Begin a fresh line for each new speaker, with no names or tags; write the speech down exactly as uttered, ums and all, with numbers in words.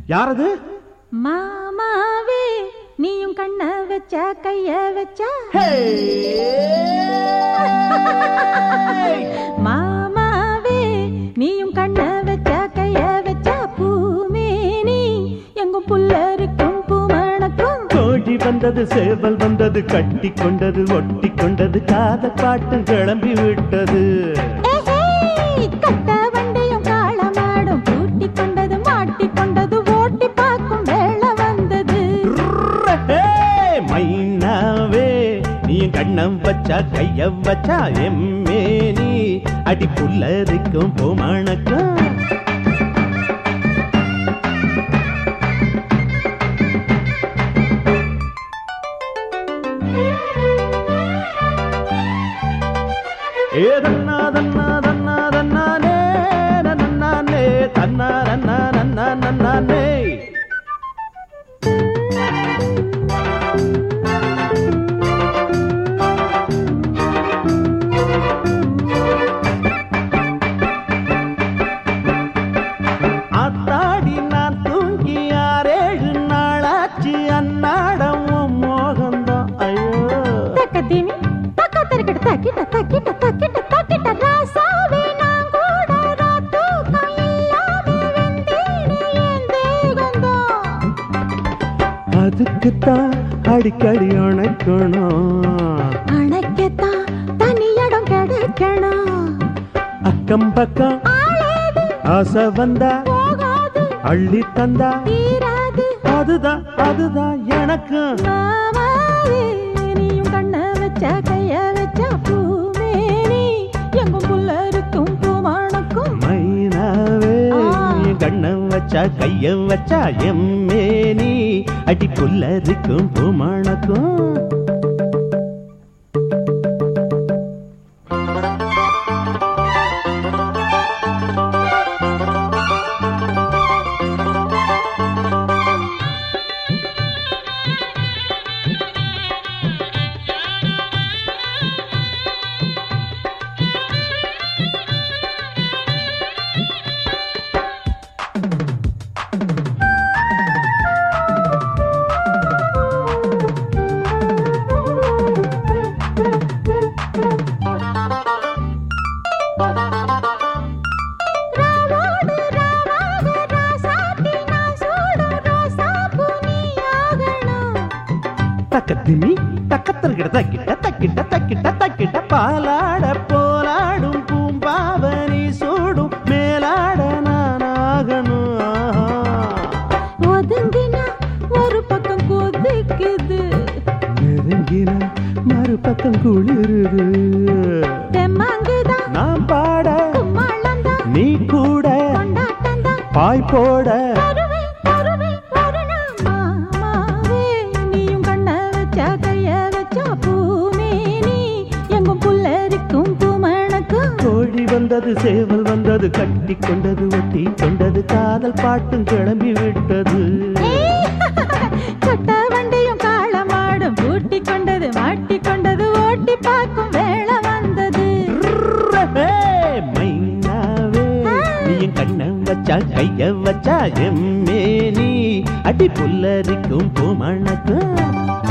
யாரது?
மாமாவே நீயும் கண்ண வச்ச கைய வச்ச மாமாவே நீயும் கண்ண வச்ச கைய வச்ச பூமேனி எங்கும் புல்லருக்கும் பூமணக்கும்
கோழி வந்தது சேவல் வந்தது கட்டி கொண்டது ஒட்டி கொண்டது காதல் பாட்டு கிளம்பி விட்டது.
கட்ட வண்டியும் காளமாடும் பூட்டி கொண்டது மாட்டி கொண்டது ஓட்டி பார்க்கும் வேளை வந்தது.
மைனாவே நீ கண்ணம் வச்சா கைய வச்சா எம்மேனி அடி புல்லரிக்கும் பூமணக்கும் ஏ தன்னா தன்னா தன்னா தன்னானே நன்னானே தன்னா நன்னா நன்னா நன்னானே. ஆத்தாடி நான் தூங்கி ஆறேழு நாளாச்சு அன்னாடம் மோகந்தான். ஐயோ
தக்கதிமி தக்க தரக்கிட்ட தக்கிட்ட தக்கிட்ட தக்கிட்ட தக்கிட்ட ராசாவே நான் கூட ராத்தூக்கம் இல்லாம வெந்தேனே என் தேகந்தான்.
அதுக்குத்தான் அடிக்கடி அணைக்கணும்
அணைக்கத்தான் தனி இடம் கிடைக்கணும்.
அக்கம் பக்கம்
ஆளேது
ஆசை வந்தா
போகாது
அள்ளி தந்தா
தீராது
அதுதான் அதுதான் எனக்கு.
மாமாவே நீயும் கண்ண வச்ச கைய வச்ச பூமேனி எங்கும் புல்லருக்கும் பூமணக்கும்
மைனாவே நீ கண்ணம் வச்சா கைய வச்சா எம்மேனி அடி புல்லரிக்கும் பூமணக்கும்.
ராவோடு ராவாக ராசாத்தி நான் சூடும் ரோசாப்பூ நீயாகணும்.
தக்கத்தினி தக்கத்தல்கிட்ட தக்கிட்ட தக்கிட்ட தக்கிட்ட தக்கிட்ட பாலாட போலாடும் பூம்பாவனி சூடும் மேலாட நானாகணும்.
ஒதுங்கினா ஒரு பக்கம் கொதிக்குது
நெருங்கினா மறுபக்கம் குளிருது.
தெம்மாங்குதான்
நான் பாட
கும்மாளந்தான்
நீ கூட
கொண்டாட்டந்தான்
பாய் போட
தருவே தருவே ஒரு நாள். மாமாவே நீயும் கண்ண வச்ச கைய வச்ச பூமேனி எங்கும் புல்லரிக்கும் பூமணக்கும்
கோழி வந்தது சேவல் வந்தது கட்டி கொண்டது ஒட்டி கொண்டது காதல் பாட்டும் கிளம்பி விட்டது.
கட்ட வண்டியும் காளமாடும் பூட்டி கொண்டது மாட்டி கொண்டது ஓட்டி பார்க்கும் வேளை வந்தது.
மைனாவே நீ கண்ணம் வச்சா கைய வச்சா எம்மேனி அடி புல்லரிக்கும் பூமணக்கும்.